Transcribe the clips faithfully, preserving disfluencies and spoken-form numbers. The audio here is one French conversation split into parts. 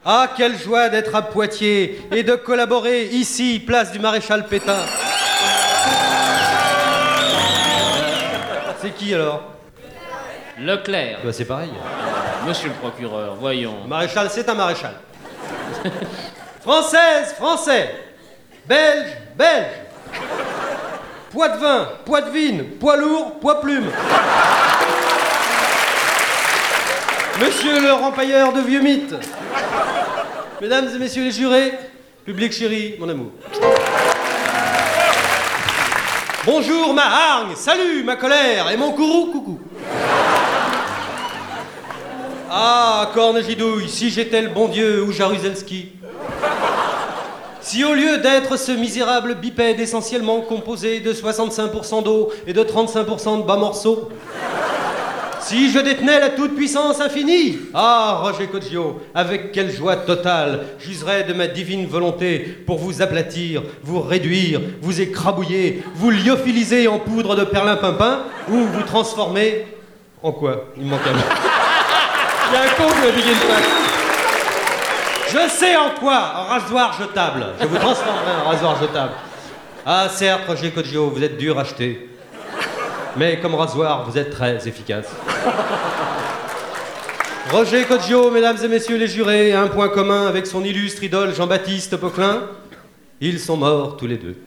Ah, quelle joie d'être à Poitiers et de collaborer ici, place du Maréchal Pétain. C'est qui alors? Leclerc. Bah, c'est pareil. Monsieur le procureur, voyons. Maréchal, c'est un maréchal. Française, français. Belge, belge. Poitevin, poitevine, poids lourd, poids plume. Monsieur le rempailleur de vieux mythes. Mesdames et messieurs les jurés, public chéri, mon amour. Bonjour ma hargne, salut ma colère et mon courroux coucou. Ah, corne gidouille, si j'étais le bon Dieu ou Jaruzelski. Si au lieu d'être ce misérable bipède essentiellement composé de soixante-cinq pour cent d'eau et de trente-cinq pour cent de bas morceaux, si je détenais la toute-puissance infinie, ah, Roger Coggio, avec quelle joie totale j'userais de ma divine volonté pour vous aplatir, vous réduire, vous écrabouiller, vous lyophiliser en poudre de perlimpinpin ou vous transformer en quoi? Il me manque un mot. Il y a un con qui m'a piqué une patte. Je sais en quoi, en rasoir jetable. Je vous transformerai en rasoir jetable. Ah, certes, Roger Coggio, vous êtes dur à acheter. Mais comme rasoir, vous êtes très efficace. Roger Coggio, mesdames et messieurs les jurés, a un point commun avec son illustre idole Jean-Baptiste Poquelin. Ils sont morts tous les deux.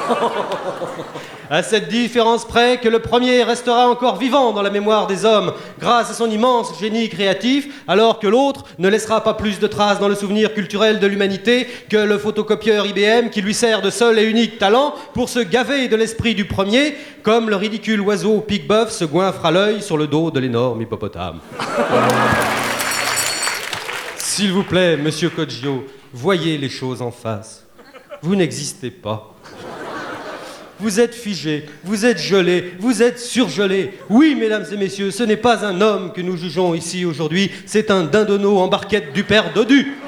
À cette différence près que le premier restera encore vivant dans la mémoire des hommes grâce à son immense génie créatif, alors que l'autre ne laissera pas plus de traces dans le souvenir culturel de l'humanité que le photocopieur I B M qui lui sert de seul et unique talent pour se gaver de l'esprit du premier, comme le ridicule oiseau pique-bœuf se goinfre à l'œil sur le dos de l'énorme hippopotame. S'il vous plaît, monsieur Coggio, voyez les choses en face. Vous n'existez pas. Vous êtes figé, vous êtes gelé, vous êtes surgelé. Oui, mesdames et messieurs, ce n'est pas un homme que nous jugeons ici aujourd'hui, c'est un dindonneau en barquette du père Dodu.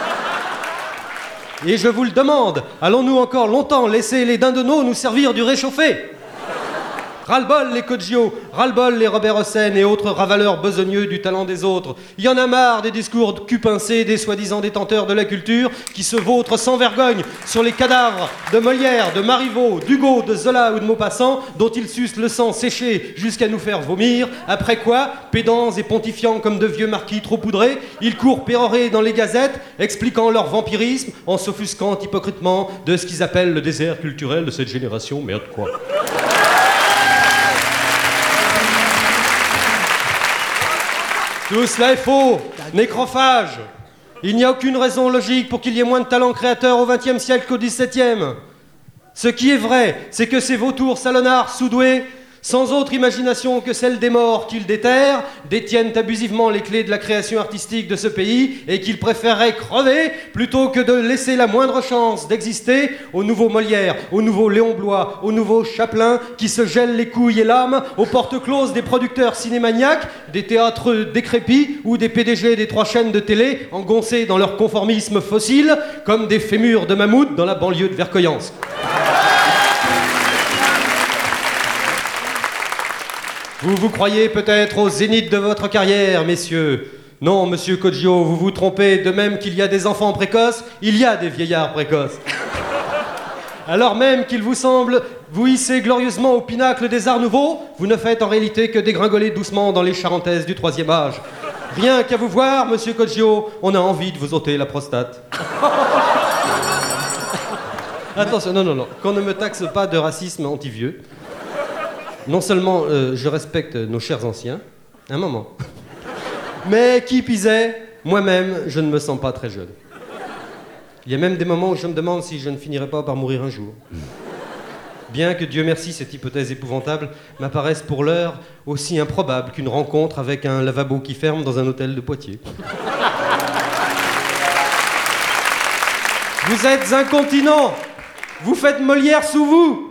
Et je vous le demande, allons-nous encore longtemps laisser les dindonneaux nous servir du réchauffé? Ras-le-bol les Coggio, ras-le-bol les Robert Hossein et autres ravaleurs besogneux du talent des autres. Il y en a marre des discours cul-pincés des soi-disant détenteurs de la culture qui se vautrent sans vergogne sur les cadavres de Molière, de Marivaux, d'Hugo, de Zola ou de Maupassant dont ils sucent le sang séché jusqu'à nous faire vomir. Après quoi, pédants et pontifiants comme de vieux marquis trop poudrés, ils courent pérorer dans les gazettes expliquant leur vampirisme en s'offusquant hypocritement de ce qu'ils appellent le désert culturel de cette génération. Merde quoi. Tout cela est faux, nécrophage. Il n'y a aucune raison logique pour qu'il y ait moins de talents créateurs au vingtième siècle qu'au dix-septième. Ce qui est vrai, c'est que ces vautours salonnards sous-doués, sans autre imagination que celle des morts qu'ils déterrent, détiennent abusivement les clés de la création artistique de ce pays et qu'ils préféreraient crever plutôt que de laisser la moindre chance d'exister au nouveau Molière, au nouveau Léon Bloy, au nouveau Chaplin qui se gèle les couilles et l'âme aux portes closes des producteurs cinémaniaques, des théâtres décrépits ou des P D G des trois chaînes de télé engoncés dans leur conformisme fossile comme des fémurs de mammouth dans la banlieue de Vercoyance. Vous vous croyez peut-être au zénith de votre carrière, messieurs. Non, monsieur Coggio, vous vous trompez. De même qu'il y a des enfants précoces, il y a des vieillards précoces. Alors même qu'il vous semble vous hisser glorieusement au pinacle des arts nouveaux, vous ne faites en réalité que dégringoler doucement dans les charentaises du troisième âge. Rien qu'à vous voir, monsieur Coggio, on a envie de vous ôter la prostate. Attention, non, non, non, qu'on ne me taxe pas de racisme anti-vieux. Non seulement euh, je respecte nos chers anciens, un moment, mais qui pisait, moi-même, je ne me sens pas très jeune. Il y a même des moments où je me demande si je ne finirai pas par mourir un jour. Bien que, Dieu merci, cette hypothèse épouvantable m'apparaisse pour l'heure aussi improbable qu'une rencontre avec un lavabo qui ferme dans un hôtel de Poitiers. Vous êtes incontinent, vous faites Molière sous vous.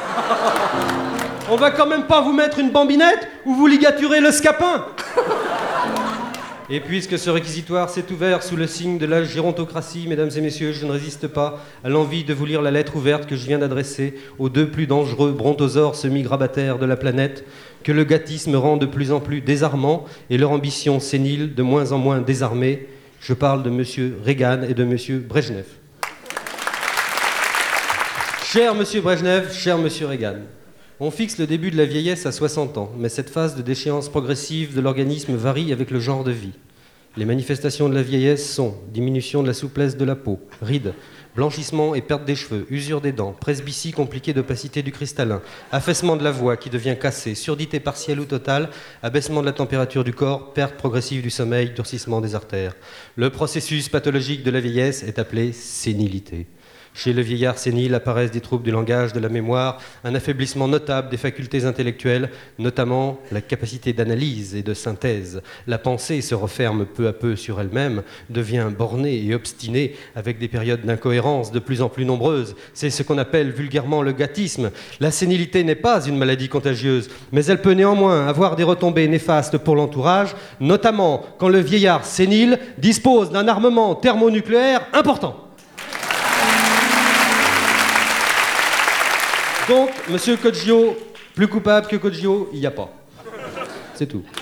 On va quand même pas vous mettre une bambinette ou vous ligaturer le scapin. Et puisque ce réquisitoire s'est ouvert sous le signe de la gérontocratie, mesdames et messieurs, je ne résiste pas à l'envie de vous lire la lettre ouverte que je viens d'adresser aux deux plus dangereux brontosaures semi-grabataires de la planète, que le gâtisme rend de plus en plus désarmants et leur ambition sénile de moins en moins désarmée. Je parle de M. Reagan et de M. Brejnev. Cher M. Brejnev, cher M. Reagan, on fixe le début de la vieillesse à soixante ans, mais cette phase de déchéance progressive de l'organisme varie avec le genre de vie. Les manifestations de la vieillesse sont diminution de la souplesse de la peau, rides, blanchissement et perte des cheveux, usure des dents, presbytie compliquée d'opacité du cristallin, affaissement de la voix qui devient cassée, surdité partielle ou totale, abaissement de la température du corps, perte progressive du sommeil, durcissement des artères. Le processus pathologique de la vieillesse est appelé sénilité. Chez le vieillard sénile apparaissent des troubles du langage, de la mémoire, un affaiblissement notable des facultés intellectuelles, notamment la capacité d'analyse et de synthèse. La pensée se referme peu à peu sur elle-même, devient bornée et obstinée, avec des périodes d'incohérence de plus en plus nombreuses. C'est ce qu'on appelle vulgairement le gâtisme. La sénilité n'est pas une maladie contagieuse, mais elle peut néanmoins avoir des retombées néfastes pour l'entourage, notamment quand le vieillard sénile dispose d'un armement thermonucléaire important. Donc, Monsieur Coggio, plus coupable que Coggio, il n'y a pas. C'est tout.